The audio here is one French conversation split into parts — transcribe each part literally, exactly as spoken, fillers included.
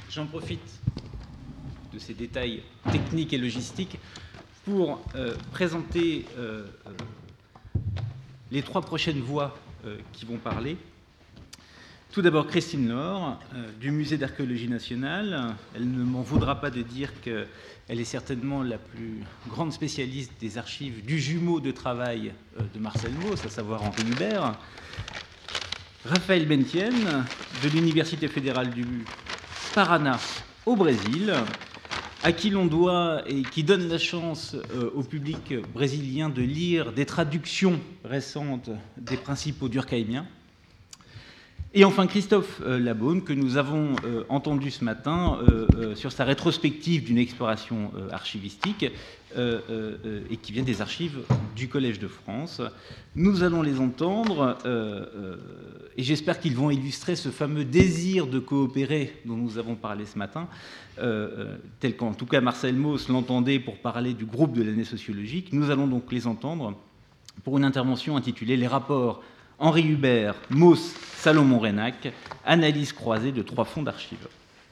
J'en profite de ces détails techniques et logistiques pour euh, présenter euh, euh, les trois prochaines voix euh, qui vont parler. Tout d'abord, Christine Laure, euh, du Musée d'archéologie nationale. Elle ne m'en voudra pas de dire qu'elle est certainement la plus grande spécialiste des archives du jumeau de travail euh, de Marcel Mauss, à savoir Henri Hubert. Raphaël Bentienne, de l'Université fédérale du Paraná au Brésil, à qui l'on doit et qui donne la chance euh, au public brésilien de lire des traductions récentes des principaux durkheimiens. Et enfin Christophe euh, Labaune, que nous avons euh, entendu ce matin euh, euh, sur sa rétrospective d'une exploration euh, archivistique euh, euh, et qui vient des archives du Collège de France. Nous allons les entendre euh, euh, et j'espère qu'ils vont illustrer ce fameux désir de coopérer dont nous avons parlé ce matin, euh, tel qu'en tout cas Marcel Mauss l'entendait pour parler du groupe de l'année sociologique. Nous allons donc les entendre pour une intervention intitulée « Les rapports Henri Hubert, Mauss, Salomon-Reynac, analyse croisée de trois fonds d'archives. »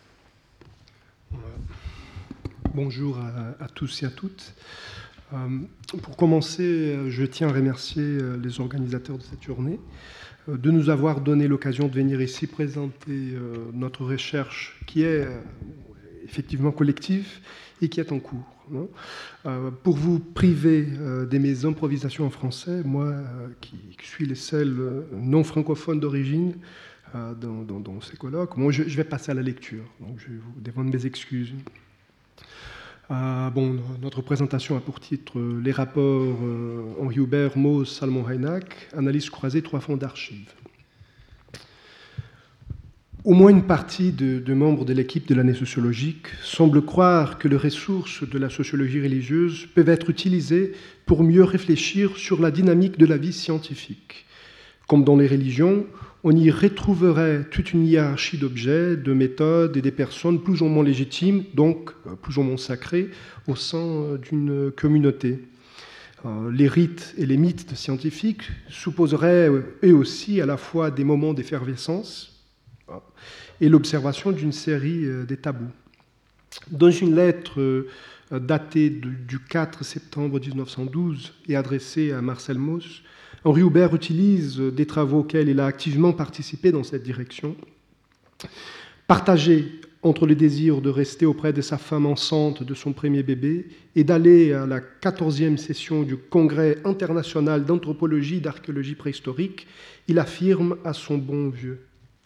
Bonjour à, à tous et à toutes. Euh, pour commencer, je tiens à remercier les organisateurs de cette journée euh, de nous avoir donné l'occasion de venir ici présenter euh, notre recherche qui est euh, effectivement collective et qui est en cours. Non euh, pour vous priver euh, de mes improvisations en français, moi euh, qui, qui suis le seul euh, non francophone d'origine euh, dans, dans, dans ces colloques, moi, je, je vais passer à la lecture. Donc je vais vous demander mes excuses. Euh, bon, notre présentation a pour titre euh, Les rapports euh, Henri Hubert, Mauss, Salomon-Reynac, analyse croisée, trois fonds d'archives. Au moins une partie de, de membres de l'équipe de l'année sociologique semble croire que les ressources de la sociologie religieuse peuvent être utilisées pour mieux réfléchir sur la dynamique de la vie scientifique. Comme dans les religions, on y retrouverait toute une hiérarchie d'objets, de méthodes et des personnes plus ou moins légitimes, donc plus ou moins sacrées, au sein d'une communauté. Les rites et les mythes scientifiques supposeraient eux aussi à la fois des moments d'effervescence et l'observation d'une série des tabous. Dans une lettre datée du quatre septembre mille neuf cent douze et adressée à Marcel Mauss, Henri Hubert utilise des travaux auxquels il a activement participé dans cette direction. Partagé entre le désir de rester auprès de sa femme enceinte de son premier bébé et d'aller à la quatorzième session du Congrès international d'anthropologie et d'archéologie préhistorique, il affirme à son bon vieux.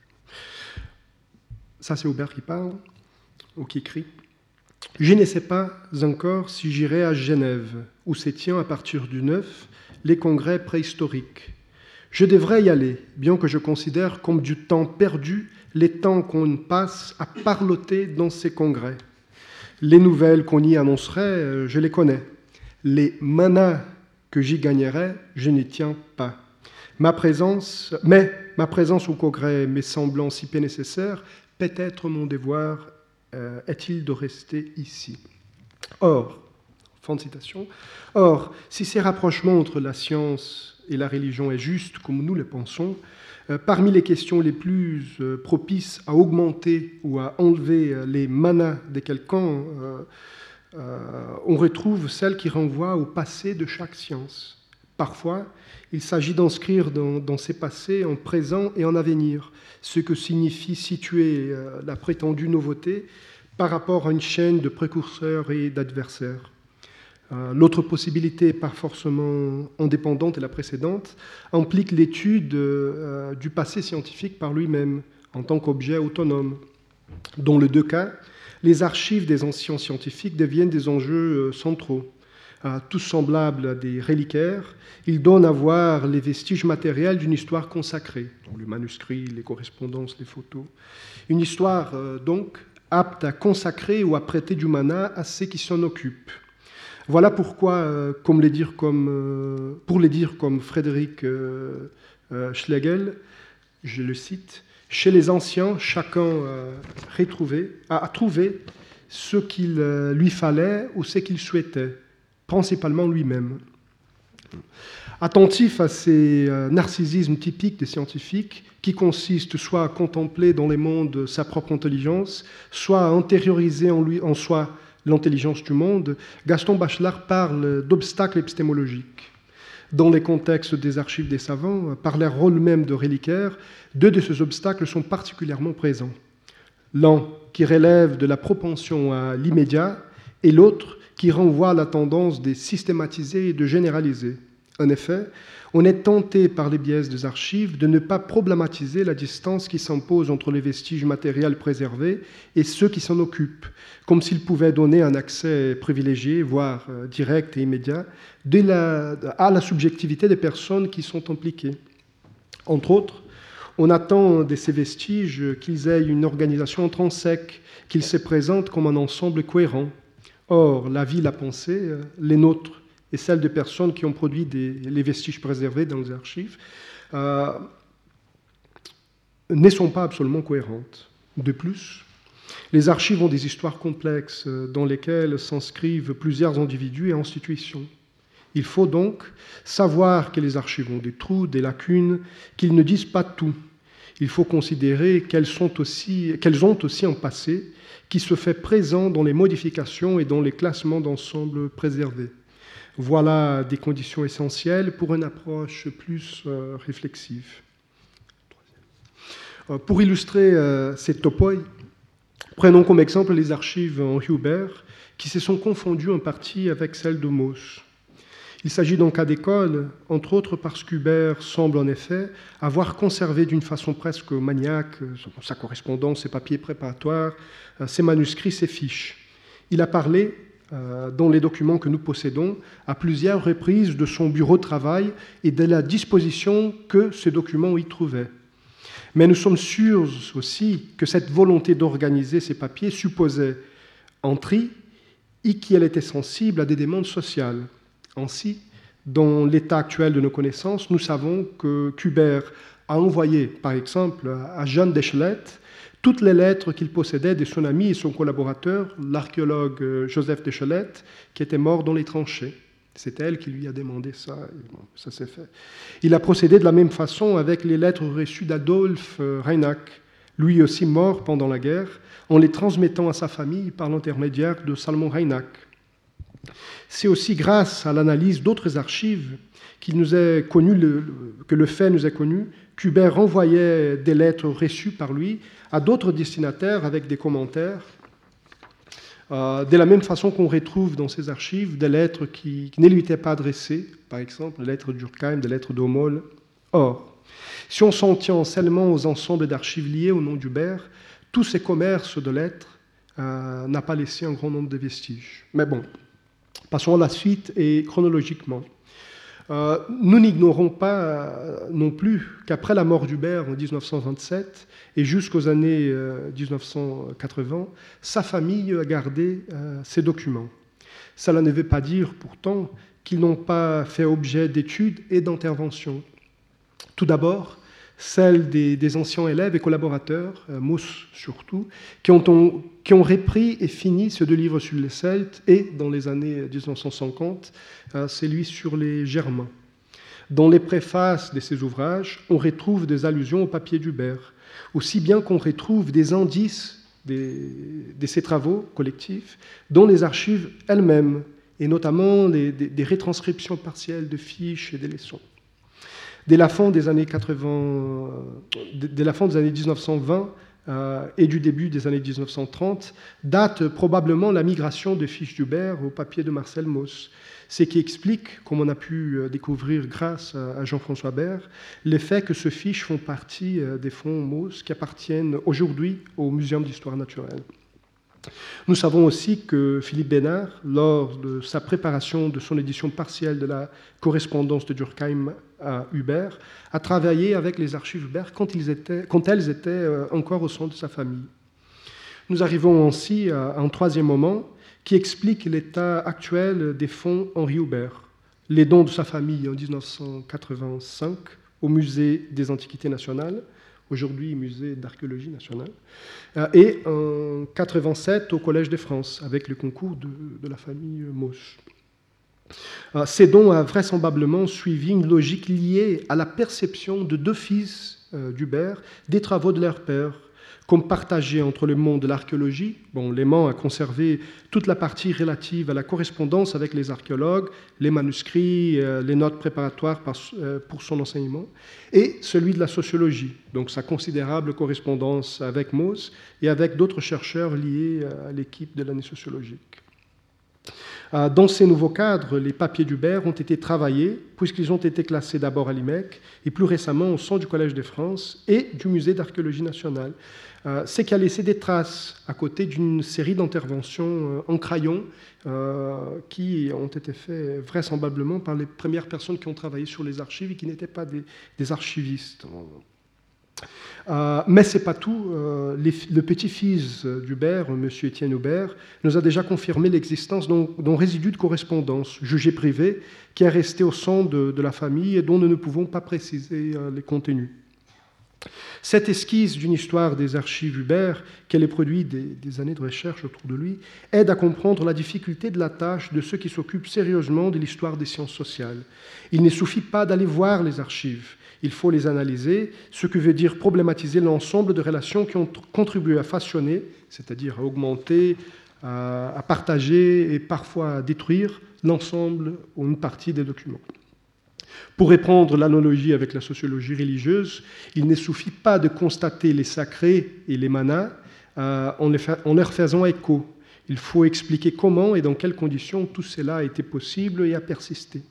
Ça, c'est Hubert qui parle, ou qui écrit. « Je ne sais pas encore si j'irai à Genève, où se tient à partir du neuf les congrès préhistoriques. Je devrais y aller, bien que je considère comme du temps perdu les temps qu'on passe à parloter dans ces congrès. Les nouvelles qu'on y annoncerait, je les connais. Les manas que j'y gagnerais, je n'y tiens pas. Ma présence, mais ma présence au congrès me semblant si peu nécessaire, peut-être mon devoir euh, est-il de rester ici. Or, fin de citation, or, si ces rapprochements entre la science et la religion est juste comme nous le pensons, euh, parmi les questions les plus euh, propices à augmenter ou à enlever euh, les manas de quelqu'un, euh, euh, on retrouve celles qui renvoient au passé de chaque science. Parfois, il s'agit d'inscrire dans, dans ces passés en présent et en avenir, ce que signifie situer euh, la prétendue nouveauté par rapport à une chaîne de précurseurs et d'adversaires. Euh, l'autre possibilité, pas forcément indépendante et la précédente, implique l'étude euh, du passé scientifique par lui-même, en tant qu'objet autonome. Dans les deux cas, les archives des anciens scientifiques deviennent des enjeux euh, centraux. Euh, tous semblables à des reliquaires, ils donnent à voir les vestiges matériels d'une histoire consacrée, donc les manuscrits, les correspondances, les photos. Une histoire, euh, donc, apte à consacrer ou à prêter du mana à ceux qui s'en occupent. Voilà pourquoi, euh, comme les dire comme, euh, pour les dire comme Frédéric euh, euh, Schlegel, je le cite, « Chez les anciens, chacun euh, retrouvé, a, a trouvé ce qu'il euh, lui fallait ou ce qu'il souhaitait, principalement lui-même. Attentif à ces euh, narcissismes typiques des scientifiques, qui consistent soit à contempler dans les mondes sa propre intelligence, soit à intérioriser en, lui, en soi l'intelligence du monde, Gaston Bachelard parle d'obstacles épistémologiques. Dans les contextes des archives des savants, par leur rôle même de reliquaires, deux de ces obstacles sont particulièrement présents. L'un qui relève de la propension à l'immédiat et l'autre qui renvoie à la tendance de systématiser et de généraliser. En effet, on est tenté par les biais des archives de ne pas problématiser la distance qui s'impose entre les vestiges matériels préservés et ceux qui s'en occupent, comme s'ils pouvaient donner un accès privilégié, voire direct et immédiat, la, à la subjectivité des personnes qui sont impliquées. Entre autres, on attend de ces vestiges qu'ils aient une organisation intrinsèque, qu'ils se présentent comme un ensemble cohérent. Or, la vie, la pensée, les nôtres, et celles de personnes qui ont produit des, les vestiges préservés dans les archives, euh, ne sont pas absolument cohérentes. De plus, les archives ont des histoires complexes dans lesquelles s'inscrivent plusieurs individus et institutions. Il faut donc savoir que les archives ont des trous, des lacunes, qu'ils ne disent pas tout. Il faut considérer qu'elles, sont aussi, qu'elles ont aussi un passé qui se fait présent dans les modifications et dans les classements d'ensemble préservés. Voilà des conditions essentielles pour une approche plus euh, réflexive. Euh, pour illustrer euh, ces topoi, prenons comme exemple les archives en Hubert qui se sont confondues en partie avec celles de Mauss. Il s'agit d'un cas d'école, entre autres parce qu'Hubert semble en effet avoir conservé d'une façon presque maniaque sa correspondance, ses papiers préparatoires, ses manuscrits, ses fiches. Il a parlé dans les documents que nous possédons, à plusieurs reprises de son bureau de travail et de la disposition que ces documents y trouvaient. Mais nous sommes sûrs aussi que cette volonté d'organiser ces papiers supposait un tri et qu'elle était sensible à des demandes sociales. Ainsi, dans l'état actuel de nos connaissances, nous savons que qu'Hubert a envoyé, par exemple, à Jeanne d'Eschelette toutes les lettres qu'il possédait de son ami et son collaborateur, l'archéologue Joseph d'Eschelette, qui était mort dans les tranchées. C'est elle qui lui a demandé ça, et bon, ça s'est fait. Il a procédé de la même façon avec les lettres reçues d'Adolphe Reinach, lui aussi mort pendant la guerre, en les transmettant à sa famille par l'intermédiaire de Salomon Reinach. C'est aussi grâce à l'analyse d'autres archives qu'il nous est connu, le, que le fait nous est connu, qu'Hubert renvoyait des lettres reçues par lui à d'autres destinataires avec des commentaires, euh, de la même façon qu'on retrouve dans ces archives des lettres qui, qui ne lui étaient pas adressées, par exemple des lettres d'Urkheim, des lettres d'Aumol. Or, si on s'en tient seulement aux ensembles d'archives liés au nom d'Hubert, tous ces commerces de lettres euh, n'ont pas laissé un grand nombre de vestiges. Mais bon, passons à la suite et chronologiquement. Euh, nous n'ignorons pas euh, non plus qu'après la mort d'Hubert en dix-neuf cent vingt-sept et jusqu'aux années euh, dix-neuf cent quatre-vingts, sa famille a gardé euh, ces documents. Cela ne veut pas dire pourtant qu'ils n'ont pas fait objet d'études et d'interventions. Tout d'abord, celle des, des anciens élèves et collaborateurs, euh, Mauss surtout, qui ont, on, qui ont repris et fini ces deux livres sur les Celtes et, dans les années dix-neuf cent cinquante, euh, celui sur les Germains. Dans les préfaces de ces ouvrages, on retrouve des allusions au papier d'Hubert, aussi bien qu'on retrouve des indices des, de ces travaux collectifs dans les archives elles-mêmes, et notamment les, des, des retranscriptions partielles de fiches et de leçons. Dès la fin des années quatre-vingts, dès la fin des années dix-neuf cent vingt euh, et du début des années dix-neuf cent trente, date probablement la migration de fiches d'Hubert au papier de Marcel Mauss, ce qui explique, comme on a pu découvrir grâce à Jean-François Baird, le fait que ces fiches font partie des fonds Mauss qui appartiennent aujourd'hui au Muséum d'histoire naturelle. Nous savons aussi que Philippe Bénard, lors de sa préparation de son édition partielle de la correspondance de Durkheim à Hubert, a travaillé avec les archives Hubert quand, ils étaient, quand elles étaient encore au sein de sa famille. Nous arrivons ainsi à un troisième moment qui explique l'état actuel des fonds Henri Hubert, les dons de sa famille en dix-neuf cent quatre-vingt-cinq au Musée des Antiquités nationales, aujourd'hui Musée d'archéologie nationale, et en mille neuf cent quatre-vingt-sept au Collège de France, avec le concours de, de la famille Mauss. Ces dons a vraisemblablement suivi une logique liée à la perception de deux fils d'Hubert des travaux de leur père, comme partagés entre le monde de l'archéologie. Bon, Léman a conservé toute la partie relative à la correspondance avec les archéologues, les manuscrits, les notes préparatoires pour son enseignement, et celui de la sociologie, donc sa considérable correspondance avec Mauss et avec d'autres chercheurs liés à l'équipe de l'année sociologique. Dans ces nouveaux cadres, les papiers d'Hubert ont été travaillés, puisqu'ils ont été classés d'abord à l'I M E C et plus récemment au sein du Collège de France et du Musée d'archéologie nationale. C'est qui a laissé des traces à côté d'une série d'interventions en crayon qui ont été faites vraisemblablement par les premières personnes qui ont travaillé sur les archives et qui n'étaient pas des, des archivistes. Euh, mais ce n'est pas tout. Euh, les, le petit-fils d'Hubert, M. Étienne Hubert, nous a déjà confirmé l'existence d'un résidu de correspondance jugé privé qui est resté au sein de, de la famille et dont nous ne pouvons pas préciser euh, les contenus. Cette esquisse d'une histoire des archives Hubert, qu'elle est produit des, des années de recherche autour de lui, aide à comprendre la difficulté de la tâche de ceux qui s'occupent sérieusement de l'histoire des sciences sociales. Il ne suffit pas d'aller voir les archives. Il faut les analyser, ce que veut dire problématiser l'ensemble de relations qui ont contribué à façonner, c'est-à-dire à augmenter, à, à partager et parfois à détruire l'ensemble ou une partie des documents. Pour reprendre l'analogie avec la sociologie religieuse, il ne suffit pas de constater les sacrés et les manas euh, en, les fa- en leur faisant écho. Il faut expliquer comment et dans quelles conditions tout cela a été possible et a persisté.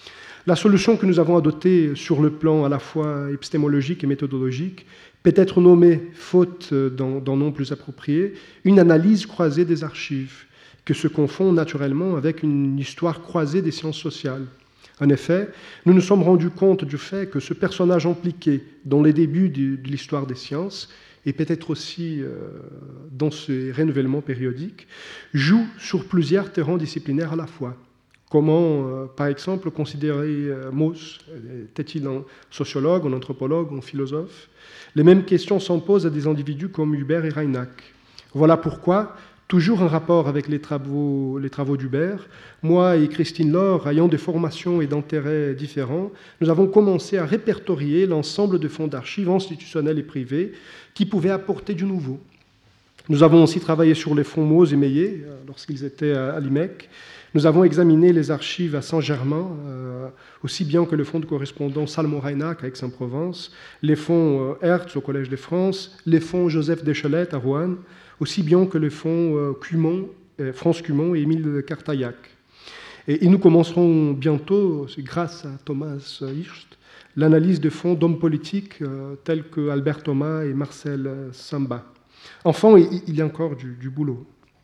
La solution que nous avons adoptée sur le plan à la fois épistémologique et méthodologique peut être nommée, faute d'un nom plus approprié, une analyse croisée des archives, que se confond naturellement avec une histoire croisée des sciences sociales. En effet, nous nous sommes rendus compte du fait que ce personnage impliqué dans les débuts de l'histoire des sciences, et peut-être aussi dans ce renouvellement périodique, joue sur plusieurs terrains disciplinaires à la fois. Comment, euh, par exemple, considérer euh, Mauss? Était-il un sociologue, un anthropologue, un philosophe? Les mêmes questions s'en posent à des individus comme Hubert et Reinach. Voilà pourquoi, toujours en rapport avec les travaux, les travaux d'Hubert, moi et Christine Laure, ayant des formations et d'intérêts différents, nous avons commencé à répertorier l'ensemble de fonds d'archives institutionnels et privés qui pouvaient apporter du nouveau. Nous avons aussi travaillé sur les fonds Mauss et Meillet, lorsqu'ils étaient à l'I M E C. Nous avons examiné les archives à Saint-Germain, euh, aussi bien que le fonds de correspondance Salmon-Reinach à Aix-en-Provence, les fonds euh, Hertz au Collège de France, les fonds Joseph Deschelette à Rouen, aussi bien que le fonds euh, Cumont, euh, France Cumont et Émile Cartaillac. Et, et nous commencerons bientôt, c'est grâce à Thomas Hirst, l'analyse de fonds d'hommes politiques euh, tels que Albert Thomas et Marcel Samba. Enfin, il, il y a encore du, du boulot.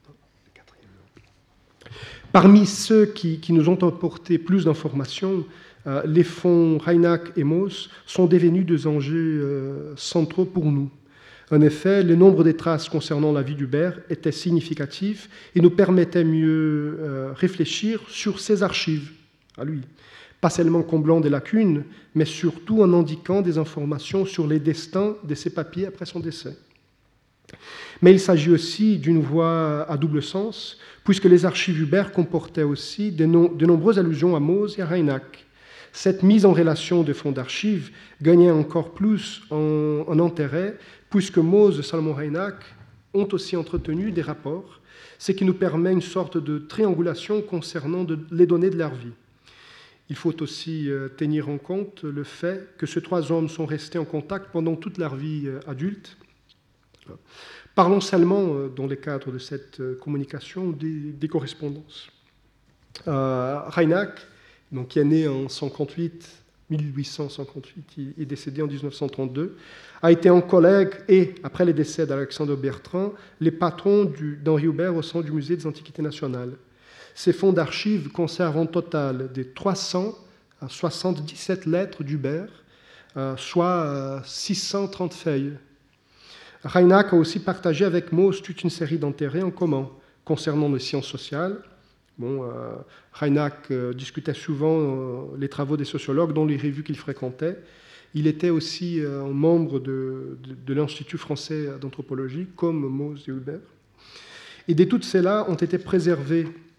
Parmi ceux qui, qui nous ont apporté plus d'informations, euh, les fonds Reinach et Mauss sont devenus des enjeux euh, centraux pour nous. En effet, le nombre des traces concernant la vie d'Hubert était significatif et nous permettait mieux euh, réfléchir sur ses archives, à lui. Pas seulement comblant des lacunes, mais surtout en indiquant des informations sur les destins de ses papiers après son décès. Mais il s'agit aussi d'une voie à double sens, puisque les archives Hubert comportaient aussi de, no- de nombreuses allusions à Mauss et à Reinach. Cette mise en relation des fonds d'archives gagnait encore plus en, en intérêt, puisque Mauss et Salomon Reinach ont aussi entretenu des rapports, ce qui nous permet une sorte de triangulation concernant de, les données de leur vie. Il faut aussi euh, tenir en compte le fait que ces trois hommes sont restés en contact pendant toute leur vie euh, adulte. Parlons seulement, dans le cadre de cette communication, des, des correspondances. Euh, Reinach, donc, qui est né en mille huit cent cinquante-huit et décédé en dix-neuf cent trente-deux, a été un collègue et, après le décès d'Alexandre Bertrand, les patrons d'Henri Hubert au sein du Musée des Antiquités nationales. Ces fonds d'archives conservent un total de trois cent soixante-dix-sept lettres d'Hubert, euh, soit euh, six cent trente feuilles. Reinach a aussi partagé avec Mauss toute une série d'intérêts en commun concernant les sciences sociales. Bon, euh, Reinach euh, discutait souvent euh, les travaux des sociologues dans les revues qu'il fréquentait. Il était aussi euh, un membre de, de, de l'Institut français d'anthropologie, comme Mauss et Hubert. Et de toutes celles-là ont été préservées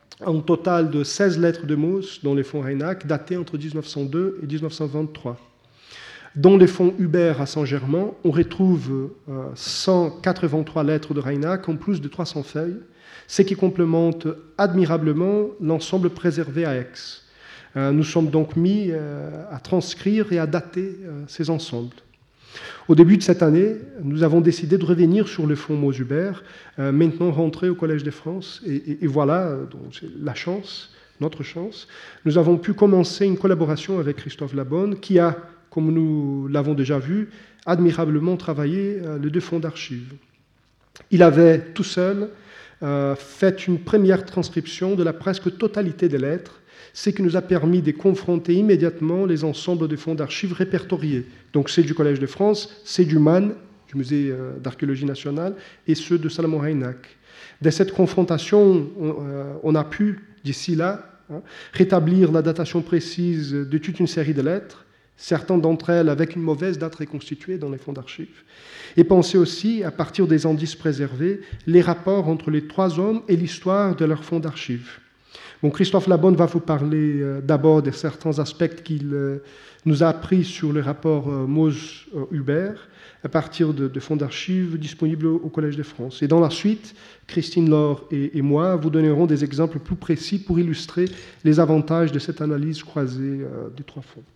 un total de seize lettres de Mauss dans les fonds Reinach, datées entre mille neuf cent deux et mille neuf cent vingt-trois. Dans les fonds Hubert à Saint-Germain, on retrouve euh, cent quatre-vingt-trois lettres de Reinach en plus de trois cents feuilles, ce qui complémente admirablement l'ensemble préservé à Aix. Euh, nous sommes donc mis euh, à transcrire et à dater euh, ces ensembles. Au début de cette année, nous avons décidé de revenir sur le fonds Mauss-Hubert, euh, maintenant rentré au Collège de France, et, et, et voilà donc, c'est la chance, notre chance. Nous avons pu commencer une collaboration avec Christophe Labonne, qui a, comme nous l'avons déjà vu, admirablement travaillé euh, les deux fonds d'archives. Il avait tout seul euh, fait une première transcription de la presque totalité des lettres, ce qui nous a permis de confronter immédiatement les ensembles de fonds d'archives répertoriés. Donc c'est du Collège de France, c'est du M A N, du Musée d'archéologie nationale, et ceux de Salomon Reinach. De cette confrontation, on, euh, on a pu, d'ici là, hein, rétablir la datation précise de toute une série de lettres, certaines d'entre elles avec une mauvaise date reconstituée dans les fonds d'archives, et penser aussi, à partir des indices préservés, les rapports entre les trois hommes et l'histoire de leurs fonds d'archives. Bon, Christophe Labonne va vous parler euh, d'abord de certains aspects qu'il euh, nous a appris sur le rapport euh, Mauss-Hubert à partir de, de fonds d'archives disponibles au, au Collège de France. Et dans la suite, Christine Laure et, et moi vous donnerons des exemples plus précis pour illustrer les avantages de cette analyse croisée euh, des trois fonds.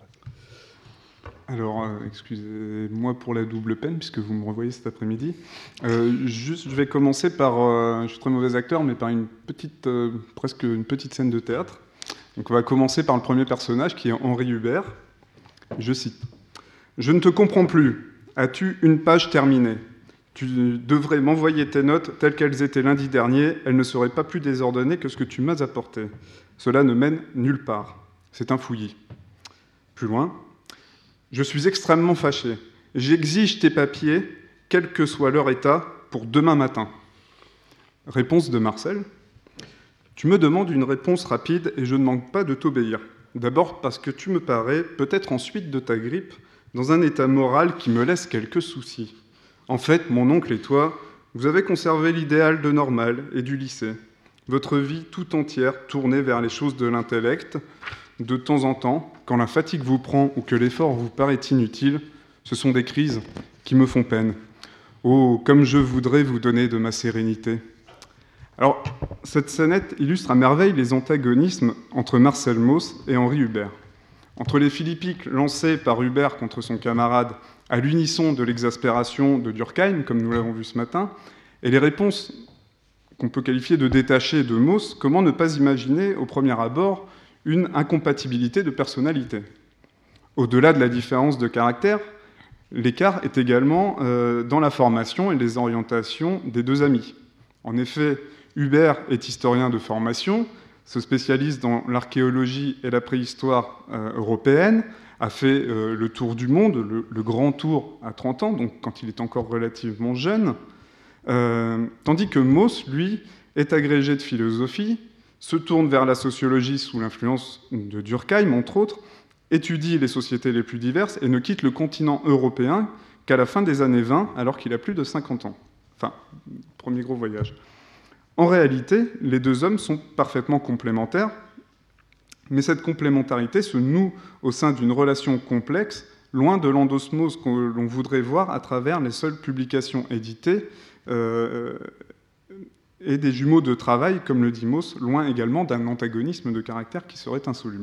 Alors, euh, excusez-moi pour la double peine, puisque vous me revoyez cet après-midi. Euh, juste, je vais commencer par, euh, je suis très mauvais acteur, mais par une petite, euh, presque une petite scène de théâtre. Donc, on va commencer par le premier personnage, qui est Henri Hubert. Je cite. « Je ne te comprends plus. As-tu une page terminée? Tu devrais m'envoyer tes notes telles qu'elles étaient lundi dernier. Elles ne seraient pas plus désordonnées que ce que tu m'as apporté. Cela ne mène nulle part. C'est un fouillis. » Plus loin. Je suis extrêmement fâché. J'exige tes papiers, quel que soit leur état, pour demain matin. Réponse de Marcel. Tu me demandes une réponse rapide et je ne manque pas de t'obéir. D'abord parce que tu me parais, peut-être ensuite de ta grippe, dans un état moral qui me laisse quelques soucis. En fait, mon oncle et toi, vous avez conservé l'idéal de normal et du lycée. Votre vie tout entière tournée vers les choses de l'intellect. De temps en temps, quand la fatigue vous prend ou que l'effort vous paraît inutile, ce sont des crises qui me font peine. Oh, comme je voudrais vous donner de ma sérénité. Alors, cette scénette illustre à merveille les antagonismes entre Marcel Mauss et Henri Hubert. Entre les philippiques lancés par Hubert contre son camarade à l'unisson de l'exaspération de Durkheim, comme nous l'avons vu ce matin, et les réponses qu'on peut qualifier de détachées de Mauss, comment ne pas imaginer, au premier abord, une incompatibilité de personnalité. Au-delà de la différence de caractère, l'écart est également euh, dans la formation et les orientations des deux amis. En effet, Hubert est historien de formation, se spécialise dans l'archéologie et la préhistoire euh, européenne, a fait euh, le tour du monde, le, le grand tour à trente ans, donc quand il est encore relativement jeune, euh, tandis que Mauss, lui, est agrégé de philosophie, se tourne vers la sociologie sous l'influence de Durkheim, entre autres, étudie les sociétés les plus diverses et ne quitte le continent européen qu'à la fin des années vingt, alors qu'il a plus de cinquante ans. Enfin, premier gros voyage. En réalité, les deux hommes sont parfaitement complémentaires, mais cette complémentarité se noue au sein d'une relation complexe, loin de l'endosmose que l'on voudrait voir à travers les seules publications éditées euh, et des jumeaux de travail, comme le dit Mauss, loin également d'un antagonisme de caractère qui serait insoluble.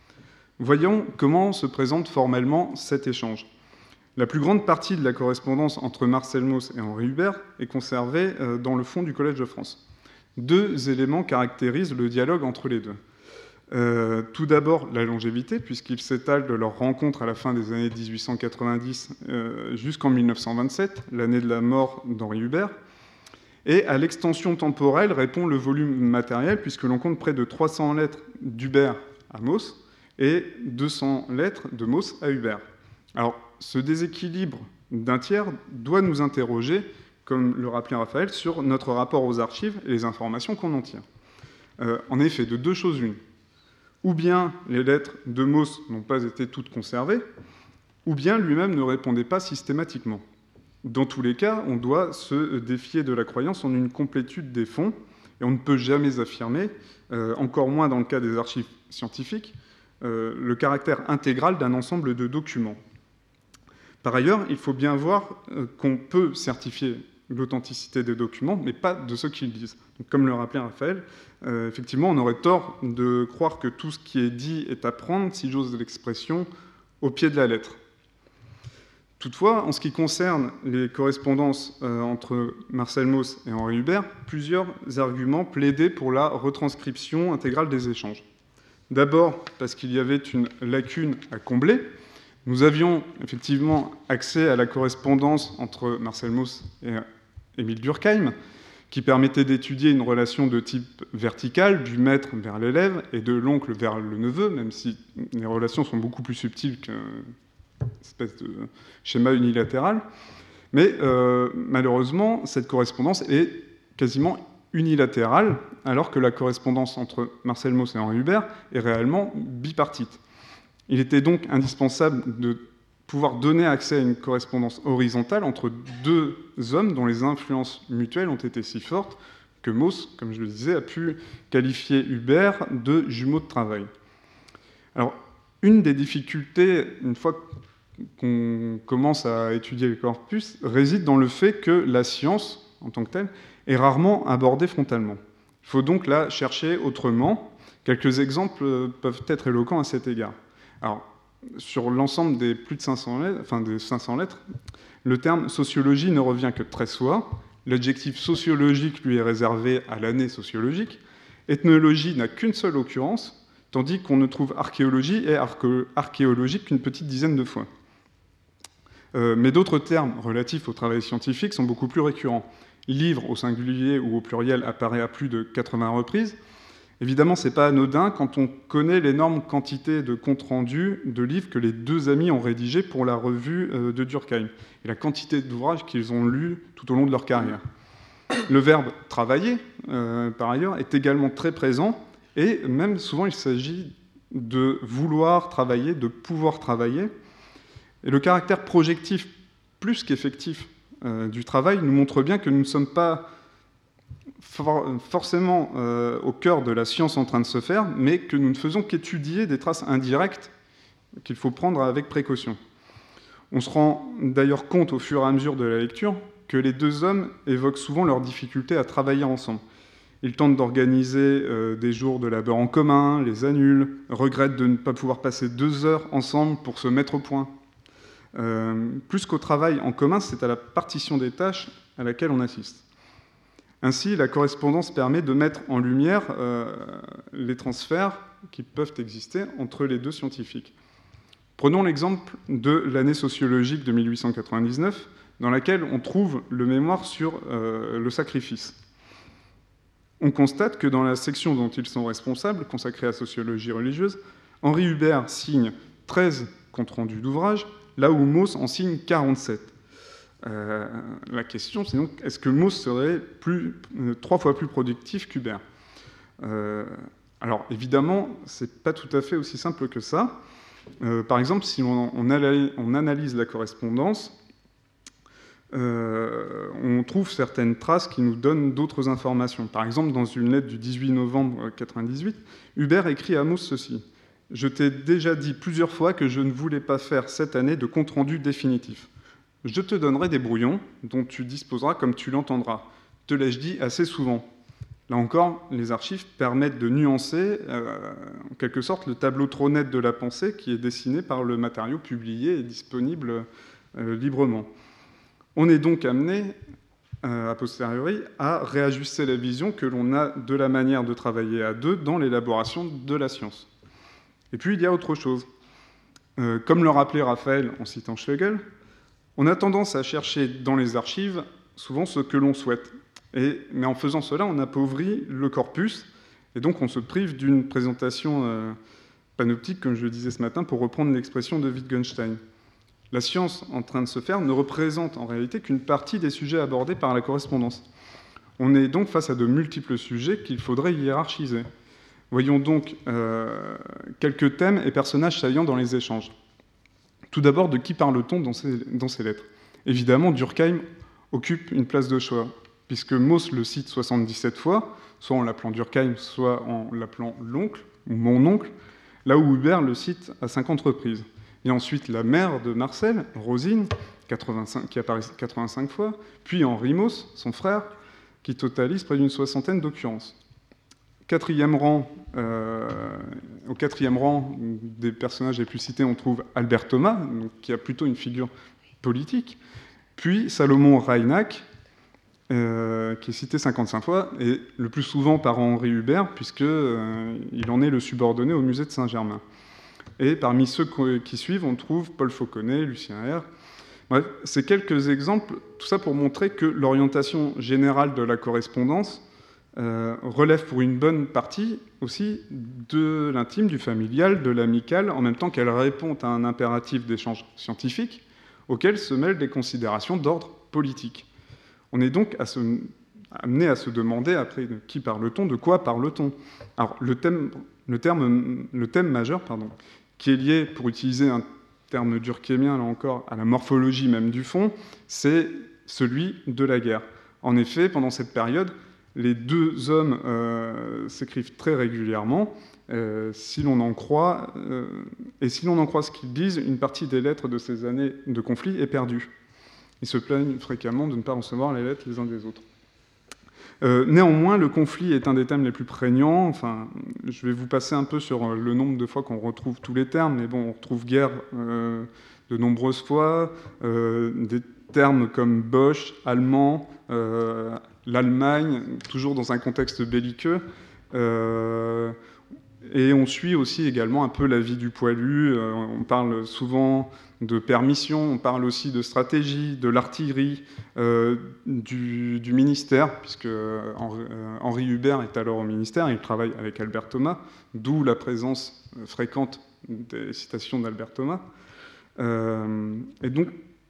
Voyons comment se présente formellement cet échange. La plus grande partie de la correspondance entre Marcel Mauss et Henri Hubert est conservée dans le fond du Collège de France. Deux éléments caractérisent le dialogue entre les deux. Euh, tout d'abord, la longévité, puisqu'ils s'étalent de leur rencontre à la fin des années dix-huit cent quatre-vingt-dix euh, jusqu'en mille neuf cent vingt-sept, l'année de la mort d'Henri Hubert. Et à l'extension temporelle répond le volume matériel, puisque l'on compte près de trois cents lettres d'Hubert à Mauss et deux cents lettres de Mauss à Hubert. Alors, ce déséquilibre d'un tiers doit nous interroger, comme le rappelait Raphaël, sur notre rapport aux archives et les informations qu'on en tire. Euh, en effet, de deux choses une. Ou bien les lettres de Mauss n'ont pas été toutes conservées, ou bien lui-même ne répondait pas systématiquement. Dans tous les cas, on doit se défier de la croyance en une complétude des fonds, Et on ne peut jamais affirmer, euh, encore moins dans le cas des archives scientifiques, euh, le caractère intégral d'un ensemble de documents. Par ailleurs, il faut bien voir euh, qu'on peut certifier l'authenticité des documents, mais pas de ce qu'ils disent. Donc, comme le rappelait Raphaël, euh, effectivement, on aurait tort de croire que tout ce qui est dit est à prendre, si j'ose l'expression, au pied de la lettre. Toutefois, en ce qui concerne les correspondances euh, entre Marcel Mauss et Henri Hubert, plusieurs arguments plaidaient pour la retranscription intégrale des échanges. D'abord, parce qu'il y avait une lacune à combler. Nous avions effectivement accès à la correspondance entre Marcel Mauss et Émile Durkheim, qui permettait d'étudier une relation de type vertical, du maître vers l'élève et de l'oncle vers le neveu, même si les relations sont beaucoup plus subtiles qu'une espèce de schéma unilatéral. Mais euh, malheureusement, cette correspondance est quasiment unilatérale, alors que la correspondance entre Marcel Mauss et Henri Hubert est réellement bipartite. Il était donc indispensable de pouvoir donner accès à une correspondance horizontale entre deux hommes dont les influences mutuelles ont été si fortes que Mauss, comme je le disais, a pu qualifier Hubert de jumeau de travail. Alors, une des difficultés, une fois qu'on commence à étudier le corpus, réside dans le fait que la science, en tant que telle, est rarement abordée frontalement. Il faut donc la chercher autrement. Quelques exemples peuvent être éloquents à cet égard. Alors, sur l'ensemble des plus de cinq cents lettres, enfin des cinq cents lettres, le terme sociologie ne revient que très souvent. L'adjectif sociologique lui est réservé à l'année sociologique. Ethnologie n'a qu'une seule occurrence, tandis qu'on ne trouve archéologie et archéologie qu'une petite dizaine de fois. Euh, mais d'autres termes relatifs au travail scientifique sont beaucoup plus récurrents. Livre au singulier ou au pluriel apparaît à plus de quatre-vingts reprises. Évidemment, ce n'est pas anodin quand on connaît l'énorme quantité de comptes rendus de livres que les deux amis ont rédigés pour la revue de Durkheim, et la quantité d'ouvrages qu'ils ont lus tout au long de leur carrière. Le verbe « travailler », euh, par ailleurs, est également très présent, et même souvent il s'agit de vouloir travailler, de pouvoir travailler. Et le caractère projectif plus qu'effectif euh, du travail nous montre bien que nous ne sommes pas forcément euh, au cœur de la science en train de se faire, mais que nous ne faisons qu'étudier des traces indirectes qu'il faut prendre avec précaution. On se rend d'ailleurs compte au fur et à mesure de la lecture que les deux hommes évoquent souvent leurs difficultés à travailler ensemble. Ils tentent d'organiser euh, des jours de labeur en commun, les annulent, regrettent de ne pas pouvoir passer deux heures ensemble pour se mettre au point. Euh, plus qu'au travail en commun, c'est à la partition des tâches à laquelle on assiste. Ainsi, la correspondance permet de mettre en lumière euh, les transferts qui peuvent exister entre les deux scientifiques. Prenons l'exemple de l'année sociologique de mille huit cent quatre-vingt-dix-neuf, dans laquelle on trouve le mémoire sur euh, le sacrifice. On constate que dans la section dont ils sont responsables, consacrée à sociologie religieuse, Henri Hubert signe treize comptes rendus d'ouvrages, là où Mauss en signe quarante-sept. Euh, la question, c'est donc, est-ce que Mauss serait plus, euh, trois fois plus productif qu'Hubert ? euh, Alors, évidemment, c'est pas tout à fait aussi simple que ça. Euh, par exemple, si on, on, analyse, on analyse la correspondance, euh, on trouve certaines traces qui nous donnent d'autres informations. Par exemple, dans une lettre du dix-huit novembre mille huit cent quatre-vingt-dix-huit, Hubert écrit à Mauss ceci : « Je t'ai déjà dit plusieurs fois que je ne voulais pas faire cette année de compte-rendu définitif. Je te donnerai des brouillons dont tu disposeras comme tu l'entendras. Te l'ai-je dit assez souvent ?» Là encore, les archives permettent de nuancer, euh, en quelque sorte, le tableau trop net de la pensée qui est dessiné par le matériau publié et disponible euh, librement. On est donc amené, euh, a posteriori, à réajuster la vision que l'on a de la manière de travailler à deux dans l'élaboration de la science. Et puis, il y a autre chose. Euh, comme le rappelait Raphaël en citant Schlegel, on a tendance à chercher dans les archives souvent ce que l'on souhaite. Et, mais en faisant cela, on appauvrit le corpus, et donc on se prive d'une présentation euh, panoptique, comme je le disais ce matin, pour reprendre l'expression de Wittgenstein. La science en train de se faire ne représente en réalité qu'une partie des sujets abordés par la correspondance. On est donc face à de multiples sujets qu'il faudrait hiérarchiser. Voyons donc euh, quelques thèmes et personnages saillants dans les échanges. Tout d'abord, de qui parle-t-on dans ces, dans ces lettres ? Évidemment, Durkheim occupe une place de choix, puisque Mauss le cite soixante-dix-sept fois, soit en l'appelant Durkheim, soit en l'appelant l'oncle, ou mon oncle, là où Hubert le cite à cinquante reprises. Et ensuite la mère de Marcel, Rosine, quatre-vingt-cinq, qui apparaît quatre-vingt-cinq fois, puis Henri Mauss, son frère, qui totalise près d'une soixantaine d'occurrences. Quatrième rang, euh, au quatrième rang des personnages les plus cités, on trouve Albert Thomas, donc, qui a plutôt une figure politique, puis Salomon Reinach, euh, qui est cité cinquante-cinq fois, et le plus souvent par Henri Hubert, puisqu'il euh, en est le subordonné au musée de Saint-Germain. Et parmi ceux qui suivent, on trouve Paul Fauconnet, Lucien R. Bref, c'est quelques exemples, tout ça pour montrer que l'orientation générale de la correspondance euh, relève pour une bonne partie aussi de l'intime, du familial, de l'amical, en même temps qu'elle répond à un impératif d'échange scientifique auquel se mêlent des considérations d'ordre politique. On est donc à se, amené à se demander, après, de qui parle-t-on, de quoi parle-t-on? Alors, le thème, le, terme, le thème majeur, pardon, qui est lié, pour utiliser un terme durkheimien, là encore, à la morphologie même du fond, c'est celui de la guerre. En effet, pendant cette période, les deux hommes euh, s'écrivent très régulièrement, euh, si l'on en croit, euh, et si l'on en croit ce qu'ils disent, une partie des lettres de ces années de conflit est perdue. Ils se plaignent fréquemment de ne pas recevoir les lettres les uns des autres. Euh, néanmoins, le conflit est un des thèmes les plus prégnants. Enfin, je vais vous passer un peu sur le nombre de fois qu'on retrouve tous les termes, mais bon, on retrouve guerre euh, de nombreuses fois, euh, des termes comme Bosch, allemand, euh, l'Allemagne, toujours dans un contexte belliqueux. Euh, et on suit aussi également un peu la vie du poilu. Euh, on parle souvent de permission, on parle aussi de stratégie, de l'artillerie, euh, du, du ministère, puisque Henri, euh, Henri Hubert est alors au ministère, il travaille avec Albert Thomas, d'où la présence fréquente des citations d'Albert Thomas. Euh, et donc,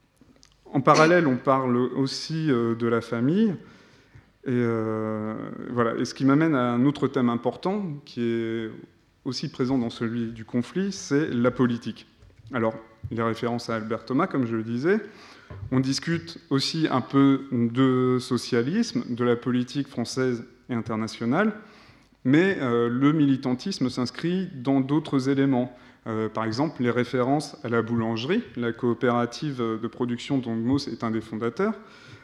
en parallèle, on parle aussi euh, de la famille. Et, euh, voilà. Et ce qui m'amène à un autre thème important, qui est aussi présent dans celui du conflit, c'est la politique. Alors, les références à Albert Thomas, comme je le disais. On discute aussi un peu de socialisme, de la politique française et internationale, mais euh, le militantisme s'inscrit dans d'autres éléments. Euh, par exemple, les références à la boulangerie, la coopérative de production dont Mauss est un des fondateurs.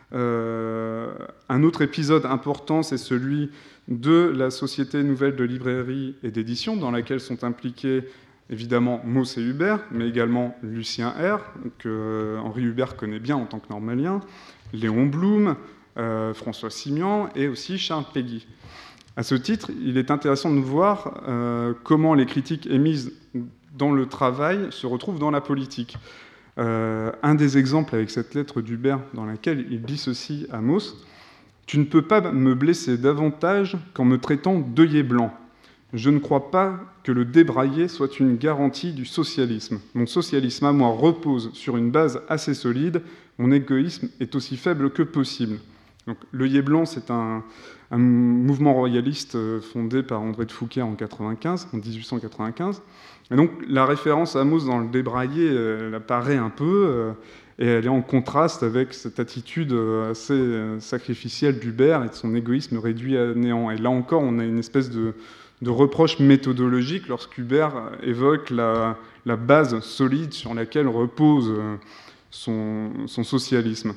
Euh, un autre épisode important, c'est celui de la Société nouvelle de librairie et d'édition, dans laquelle sont impliqués évidemment Mauss et Hubert, mais également Lucien R, que Henri Hubert connaît bien en tant que normalien, Léon Blum, euh, François Simian et aussi Charles Péguy. À ce titre, il est intéressant de voir euh, comment les critiques émises dans le travail se retrouvent dans la politique. Euh, un des exemples avec cette lettre d'Hubert dans laquelle il dit ceci à Mauss: « Tu ne peux pas me blesser davantage qu'en me traitant d'œillet blanc. Je ne crois pas que le débraillé soit une garantie du socialisme. Mon socialisme à moi repose sur une base assez solide. Mon égoïsme est aussi faible que possible. » Donc, l'œillet blanc, c'est un, un mouvement royaliste fondé par André de Fouquet en, quatre-vingt-quinze, en dix-huit cent quatre-vingt-quinze. Et donc, la référence à Mauss dans le débraillé, elle apparaît un peu, et elle est en contraste avec cette attitude assez sacrificielle d'Hubert et de son égoïsme réduit à néant. Et là encore, on a une espèce de de reproche méthodologique lorsqu'Hubert évoque la, la base solide sur laquelle repose son, son socialisme.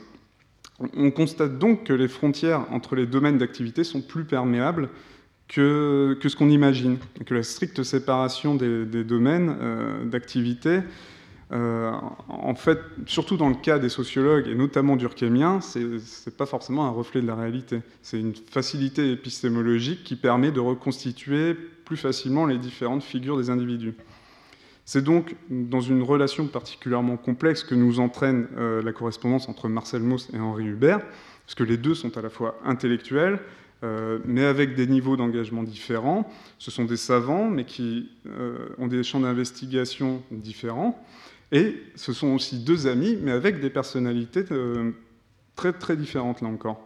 On constate donc que les frontières entre les domaines d'activité sont plus perméables que, que ce qu'on imagine, et que la stricte séparation des, des domaines euh, d'activité, euh, en fait, surtout dans le cas des sociologues, et notamment durkheimiens, c'est, c'est pas forcément un reflet de la réalité. C'est une facilité épistémologique qui permet de reconstituer plus facilement les différentes figures des individus. C'est donc dans une relation particulièrement complexe que nous entraîne euh, la correspondance entre Marcel Mauss et Henri Hubert, parce que les deux sont à la fois intellectuels, euh, mais avec des niveaux d'engagement différents. Ce sont des savants, mais qui euh, ont des champs d'investigation différents. Et ce sont aussi deux amis, mais avec des personnalités euh, très, très différentes, là encore.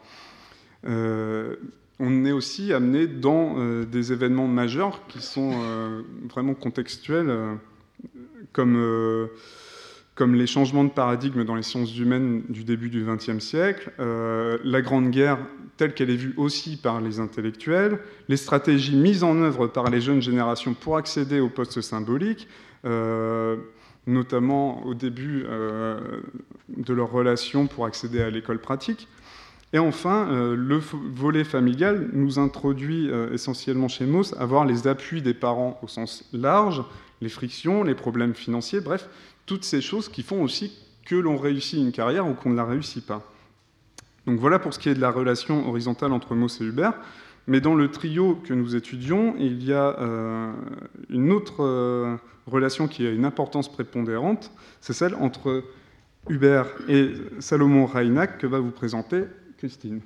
Euh, on est aussi amené dans euh, des événements majeurs qui sont euh, vraiment contextuels, euh, comme, euh, comme les changements de paradigme dans les sciences humaines du début du vingtième siècle, euh, la Grande Guerre telle qu'elle est vue aussi par les intellectuels, les stratégies mises en œuvre par les jeunes générations pour accéder aux postes symboliques, euh, notamment au début euh, de leur relation pour accéder à l'école pratique. Et enfin, euh, le volet familial nous introduit euh, essentiellement chez Mauss à voir les appuis des parents au sens large, les frictions, les problèmes financiers, bref, toutes ces choses qui font aussi que l'on réussit une carrière ou qu'on ne la réussit pas. Donc voilà pour ce qui est de la relation horizontale entre Mauss et Hubert. Mais dans le trio que nous étudions, il y a euh, une autre euh, relation qui a une importance prépondérante, c'est celle entre Hubert et Salomon Reinach que va vous présenter Christine.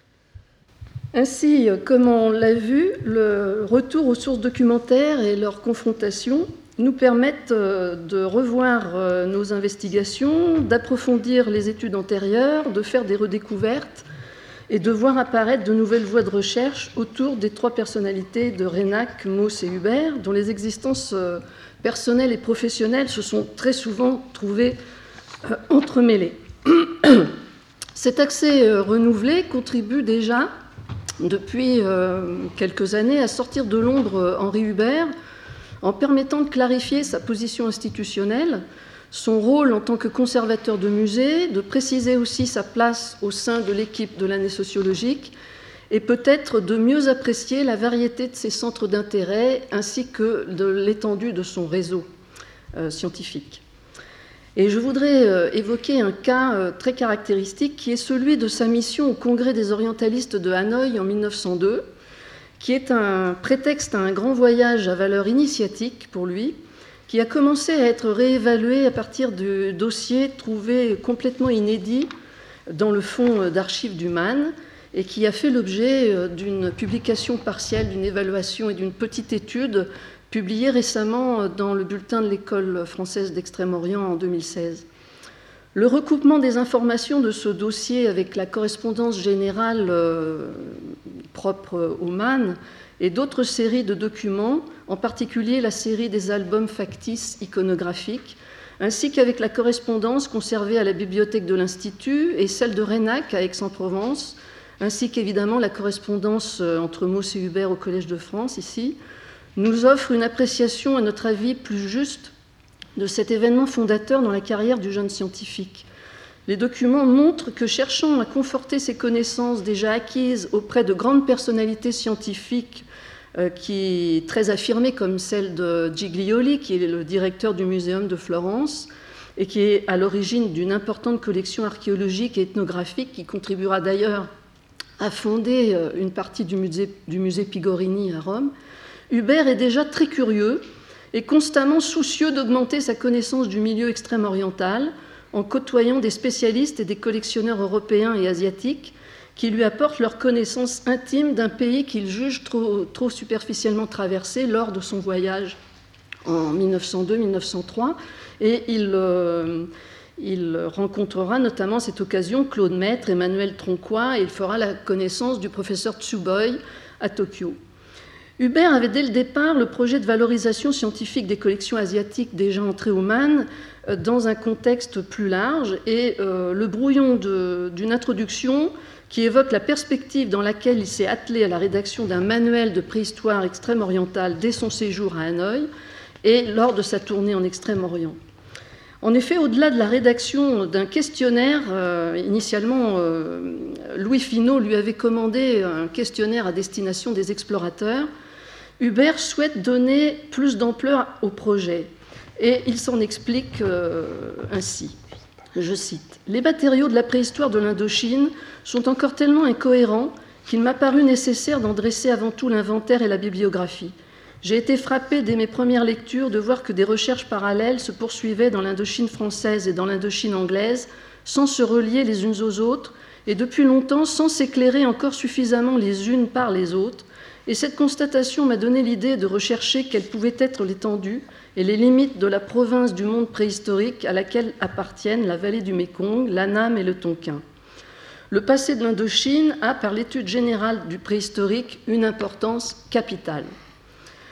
Ainsi, comme on l'a vu, le retour aux sources documentaires et leur confrontation nous permettent de revoir nos investigations, d'approfondir les études antérieures, de faire des redécouvertes et de voir apparaître de nouvelles voies de recherche autour des trois personnalités de Reinach, Mauss et Hubert, dont les existences personnelles et professionnelles se sont très souvent trouvées entremêlées. Cet accès renouvelé contribue déjà, depuis quelques années, à sortir de l'ombre Henri Hubert, en permettant de clarifier sa position institutionnelle, son rôle en tant que conservateur de musée, de préciser aussi sa place au sein de l'équipe de l'année sociologique, et peut-être de mieux apprécier la variété de ses centres d'intérêt ainsi que de l'étendue de son réseau euh, scientifique. Et je voudrais euh, évoquer un cas euh, très caractéristique qui est celui de sa mission au Congrès des orientalistes de Hanoï en mille neuf cent deux, qui est un prétexte à un grand voyage à valeur initiatique pour lui, qui a commencé à être réévalué à partir de dossiers trouvés complètement inédits dans le fonds d'archives du M A N et qui a fait l'objet d'une publication partielle, d'une évaluation et d'une petite étude publiée récemment dans le bulletin de l'École française d'Extrême-Orient en deux mille seize. Le recoupement des informations de ce dossier avec la correspondance générale euh, propre au M A N et d'autres séries de documents, en particulier la série des albums factices iconographiques, ainsi qu'avec la correspondance conservée à la bibliothèque de l'Institut et celle de Reinach à Aix-en-Provence, ainsi qu'évidemment la correspondance entre Mauss et Hubert au Collège de France, ici, nous offre une appréciation, à notre avis, plus juste de cet événement fondateur dans la carrière du jeune scientifique. Les documents montrent que, cherchant à conforter ses connaissances déjà acquises auprès de grandes personnalités scientifiques euh, qui, très affirmées, comme celle de Giglioli, qui est le directeur du Muséum de Florence, et qui est à l'origine d'une importante collection archéologique et ethnographique, qui contribuera d'ailleurs à fonder une partie du musée, du musée Pigorini à Rome, Hubert est déjà très curieux et constamment soucieux d'augmenter sa connaissance du milieu extrême-oriental en côtoyant des spécialistes et des collectionneurs européens et asiatiques qui lui apportent leur connaissance intime d'un pays qu'il juge trop, trop superficiellement traversé lors de son voyage en mille neuf cent deux mille neuf cent trois. Et il, euh, il rencontrera notamment à cette occasion Claude Maître, Emmanuel Tronquoy, et il fera la connaissance du professeur Tsuboi à Tokyo. Hubert avait dès le départ le projet de valorisation scientifique des collections asiatiques déjà entrées au M A N euh, dans un contexte plus large, et euh, le brouillon de, d'une introduction qui évoque la perspective dans laquelle il s'est attelé à la rédaction d'un manuel de préhistoire extrême-orientale dès son séjour à Hanoï et lors de sa tournée en Extrême-Orient. En effet, au-delà de la rédaction d'un questionnaire, euh, initialement, euh, Louis Finot lui avait commandé un questionnaire à destination des explorateurs. Hubert souhaite donner plus d'ampleur au projet, et il s'en explique euh, ainsi. Je cite : « Les matériaux de la préhistoire de l'Indochine sont encore tellement incohérents qu'il m'a paru nécessaire d'en dresser avant tout l'inventaire et la bibliographie. J'ai été frappé dès mes premières lectures de voir que des recherches parallèles se poursuivaient dans l'Indochine française et dans l'Indochine anglaise, sans se relier les unes aux autres, et depuis longtemps sans s'éclairer encore suffisamment les unes par les autres. Et cette constatation m'a donné l'idée de rechercher quelle pouvait être l'étendue et les limites de la province du monde préhistorique à laquelle appartiennent la vallée du Mékong, l'Annam et le Tonkin. Le passé de l'Indochine a, par l'étude générale du préhistorique, une importance capitale. »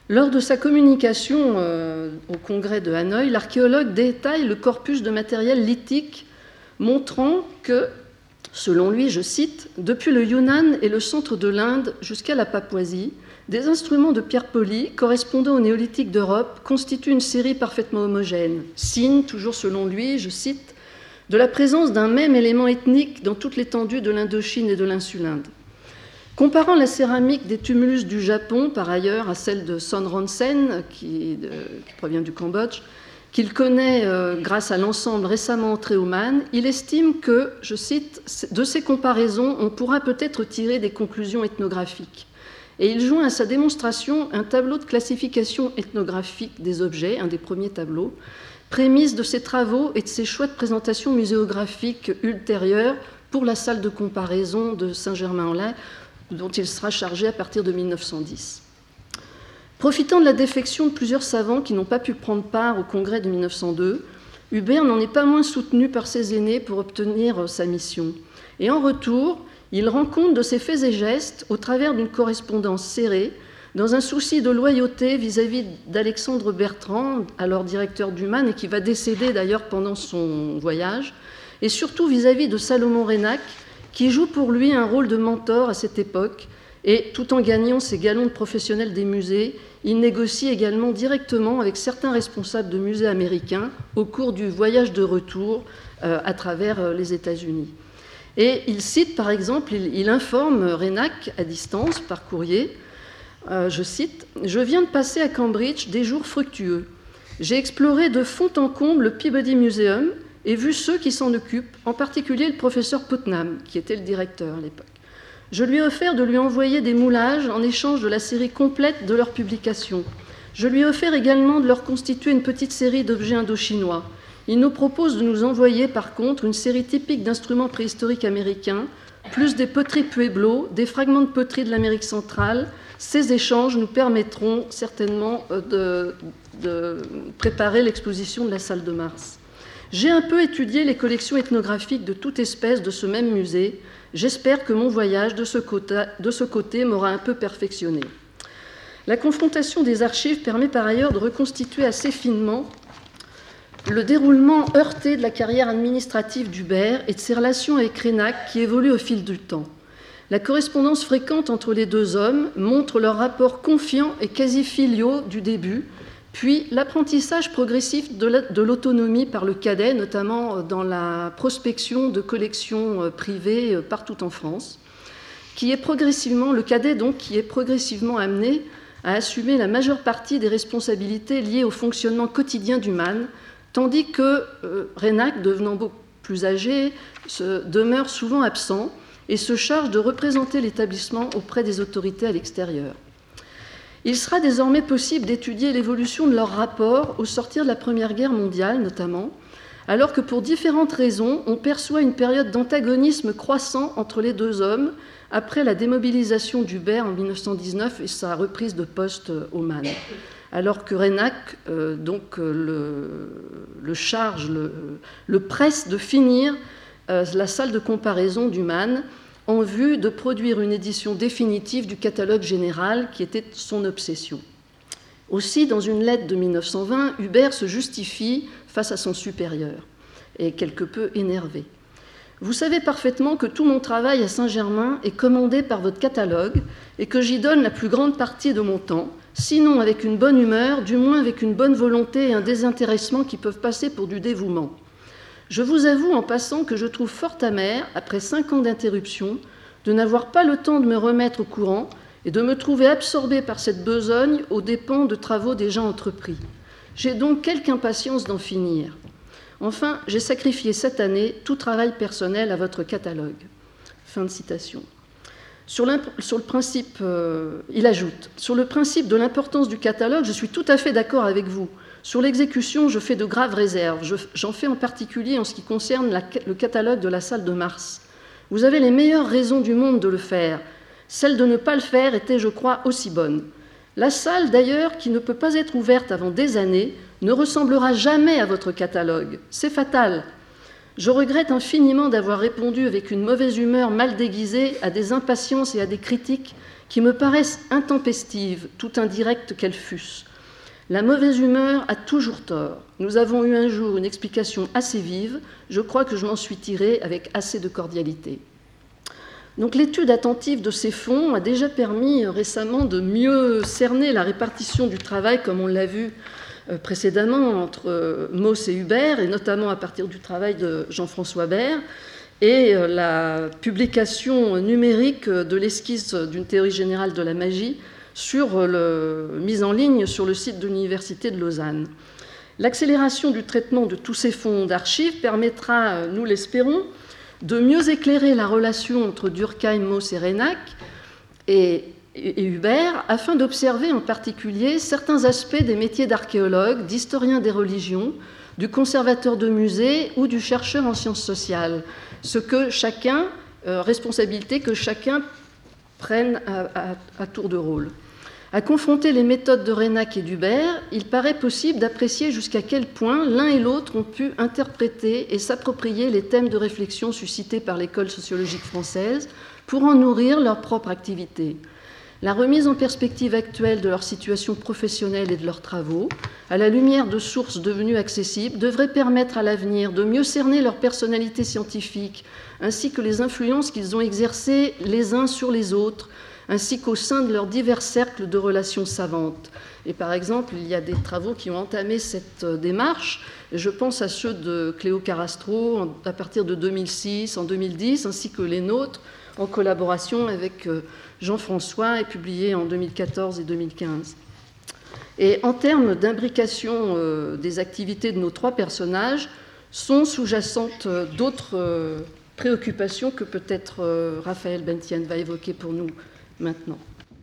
Lors de sa communication euh, au congrès de Hanoï, l'archéologue détaille le corpus de matériel lithique montrant que, selon lui, je cite, « Depuis le Yunnan et le centre de l'Inde jusqu'à la Papouasie, des instruments de pierre polie correspondant au néolithique d'Europe constituent une série parfaitement homogène, signe, toujours selon lui, je cite, de la présence d'un même élément ethnique dans toute l'étendue de l'Indochine et de l'insule Inde. » Comparant la céramique des tumulus du Japon, par ailleurs, à celle de Son Ron-sen, qui, de, qui provient du Cambodge, qu'il connaît euh, grâce à l'ensemble récemment entré au Man, il estime que, je cite, « de ces comparaisons, on pourra peut-être tirer des conclusions ethnographiques ». Et il joint à sa démonstration un tableau de classification ethnographique des objets, un des premiers tableaux, prémisse de ses travaux et de ses choix de présentation muséographique ultérieure pour la salle de comparaison de Saint-Germain-en-Laye, dont il sera chargé à partir de mille neuf cent dix. Profitant de la défection de plusieurs savants qui n'ont pas pu prendre part au congrès de mille neuf cent deux, Hubert n'en est pas moins soutenu par ses aînés pour obtenir sa mission. Et en retour, il rend compte de ses faits et gestes au travers d'une correspondance serrée, dans un souci de loyauté vis-à-vis d'Alexandre Bertrand, alors directeur du Man, et qui va décéder d'ailleurs pendant son voyage, et surtout vis-à-vis de Salomon Reynac, qui joue pour lui un rôle de mentor à cette époque, et tout en gagnant ses galons de professionnel des musées, il négocie également directement avec certains responsables de musées américains au cours du voyage de retour euh, à travers euh, les États-Unis. Et il cite, par exemple, il, il informe Reynac à distance, par courrier, euh, je cite, « Je viens de passer à Cambridge des jours fructueux. J'ai exploré de fond en comble le Peabody Museum, et vu ceux qui s'en occupent, en particulier le professeur Putnam, qui était le directeur à l'époque. Je lui ai offert de lui envoyer des moulages en échange de la série complète de leurs publications. Je lui ai offert également de leur constituer une petite série d'objets indochinois. Il nous propose de nous envoyer par contre une série typique d'instruments préhistoriques américains, plus des poteries pueblo, des fragments de poterie de l'Amérique centrale. Ces échanges nous permettront certainement de, de préparer l'exposition de la salle de Mars. J'ai un peu étudié les collections ethnographiques de toute espèce de ce même musée. J'espère que mon voyage de ce côté, de ce côté m'aura un peu perfectionné. La confrontation des archives permet par ailleurs de reconstituer assez finement le déroulement heurté de la carrière administrative d'Hubert et de ses relations avec Reynac qui évoluent au fil du temps. La correspondance fréquente entre les deux hommes montre leur rapport confiant et quasi filiaux du début, puis l'apprentissage progressif de l'autonomie par le cadet, notamment dans la prospection de collections privées partout en France, qui est progressivement, le cadet donc, qui est progressivement amené à assumer la majeure partie des responsabilités liées au fonctionnement quotidien du Man, tandis que euh, Reynac, devenant beaucoup plus âgé, se, demeure souvent absent et se charge de représenter l'établissement auprès des autorités à l'extérieur. Il sera désormais possible d'étudier l'évolution de leur rapport au sortir de la Première Guerre mondiale, notamment, alors que pour différentes raisons, on perçoit une période d'antagonisme croissant entre les deux hommes après la démobilisation d'Hubert en mille neuf cent dix-neuf et sa reprise de poste au Man. Alors que Reynac euh, donc, le, le charge, le, le presse de finir euh, la salle de comparaison du Man en vue de produire une édition définitive du catalogue général qui était son obsession. Aussi, dans une lettre de mille neuf cent vingt, Hubert se justifie face à son supérieur, et quelque peu énervé. « Vous savez parfaitement que tout mon travail à Saint-Germain est commandé par votre catalogue et que j'y donne la plus grande partie de mon temps, sinon avec une bonne humeur, du moins avec une bonne volonté et un désintéressement qui peuvent passer pour du dévouement. Je vous avoue en passant que je trouve fort amer, après cinq ans d'interruption, de n'avoir pas le temps de me remettre au courant et de me trouver absorbé par cette besogne aux dépens de travaux déjà entrepris. J'ai donc quelque impatience d'en finir. Enfin, j'ai sacrifié cette année tout travail personnel à votre catalogue. » Fin de citation. Sur, sur le principe, euh, il ajoute, « Sur le principe de l'importance du catalogue, je suis tout à fait d'accord avec vous. Sur l'exécution, je fais de graves réserves. Je, j'en fais en particulier en ce qui concerne la, le catalogue de la salle de Mars. Vous avez les meilleures raisons du monde de le faire. Celle de ne pas le faire était, je crois, aussi bonne. La salle, d'ailleurs, qui ne peut pas être ouverte avant des années, ne ressemblera jamais à votre catalogue. C'est fatal. Je regrette infiniment d'avoir répondu avec une mauvaise humeur mal déguisée à des impatiences et à des critiques qui me paraissent intempestives, tout indirectes qu'elles fussent. La mauvaise humeur a toujours tort. Nous avons eu un jour une explication assez vive. Je crois que je m'en suis tirée avec assez de cordialité. Donc, l'étude attentive de ces fonds a déjà permis récemment de mieux cerner la répartition du travail, comme on l'a vu précédemment, entre Mauss et Hubert, et notamment à partir du travail de Jean-François Baird, et la publication numérique de l'esquisse d'une théorie générale de la magie sur le, mise en ligne sur le site de l'Université de Lausanne. L'accélération du traitement de tous ces fonds d'archives permettra, nous l'espérons, de mieux éclairer la relation entre Durkheim, Mauss et Reinach et, et, et Hubert, afin d'observer en particulier certains aspects des métiers d'archéologue, d'historien des religions, du conservateur de musée ou du chercheur en sciences sociales, ce que chacun, euh, responsabilité que chacun prenne à, à, à tour de rôle. À confronter les méthodes de Reinach et d'Hubert, il paraît possible d'apprécier jusqu'à quel point l'un et l'autre ont pu interpréter et s'approprier les thèmes de réflexion suscités par l'école sociologique française pour en nourrir leur propre activité. La remise en perspective actuelle de leur situation professionnelle et de leurs travaux, à la lumière de sources devenues accessibles, devrait permettre à l'avenir de mieux cerner leur personnalité scientifique, ainsi que les influences qu'ils ont exercées les uns sur les autres, ainsi qu'au sein de leurs divers cercles de relations savantes. Et par exemple, il y a des travaux qui ont entamé cette démarche. Je pense à ceux de Cléo Carastro à partir de deux mille six, en deux mille dix, ainsi que les nôtres, en collaboration avec Jean-François, et publiés en deux mille quatorze et deux mille quinze. Et en termes d'imbrication des activités de nos trois personnages, sont sous-jacentes d'autres préoccupations que peut-être Raphaël Bentienne va évoquer pour nous maintenant.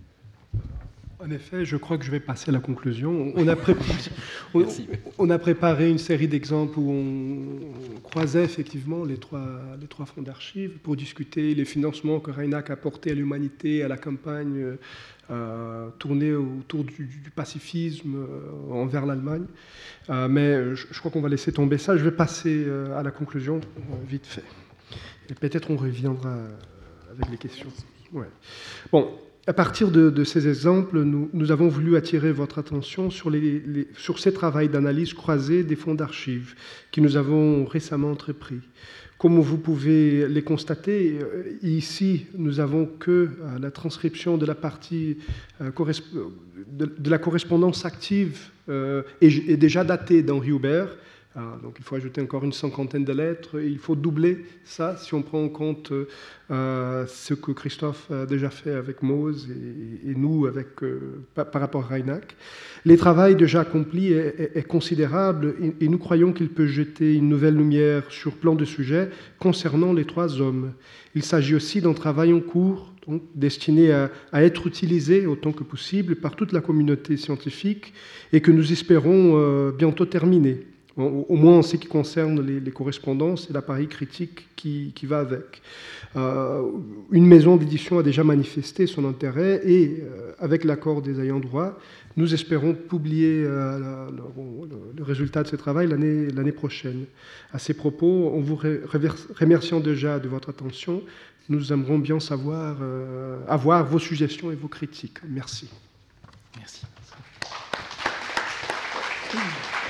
En effet, je crois que je vais passer à la conclusion. On a, préparé, on, on a préparé une série d'exemples où on croisait effectivement les trois, les trois fonds d'archives pour discuter les financements que Reinach a apportés à l'humanité, à la campagne euh, tournée autour du, du pacifisme euh, envers l'Allemagne. Euh, mais je, je crois qu'on va laisser tomber ça. Je vais passer euh, à la conclusion euh, vite fait. Et peut-être on reviendra avec les questions. Ouais. Bon. À partir de, de ces exemples, nous, nous avons voulu attirer votre attention sur, les, les, sur ces travaux d'analyse croisée des fonds d'archives que nous avons récemment entrepris. Comme vous pouvez les constater, ici, nous n'avons que la transcription de la partie euh, de, de la correspondance active euh, et, et déjà datée d'Henri Hubert. Ah, donc il faut ajouter encore une cinquantaine de lettres. Il faut doubler ça si on prend en compte euh, ce que Christophe a déjà fait avec Mauss et, et nous avec, euh, par, par rapport à Reinach. Les travaux déjà accomplis est, est, est considérable et, et nous croyons qu'il peut jeter une nouvelle lumière sur plein de sujets concernant les trois hommes. Il s'agit aussi d'un travail en cours, donc, destiné à, à être utilisé autant que possible par toute la communauté scientifique et que nous espérons euh, bientôt terminer. Au moins en ce qui concerne les, les correspondances et l'appareil critique qui, qui va avec. Euh, une maison d'édition a déjà manifesté son intérêt et, euh, avec l'accord des ayants droit, nous espérons publier euh, la, le, le résultat de ce travail l'année, l'année prochaine. À ces propos, en vous remerciant déjà de votre attention, nous aimerions bien savoir, euh, avoir vos suggestions et vos critiques. Merci. Merci.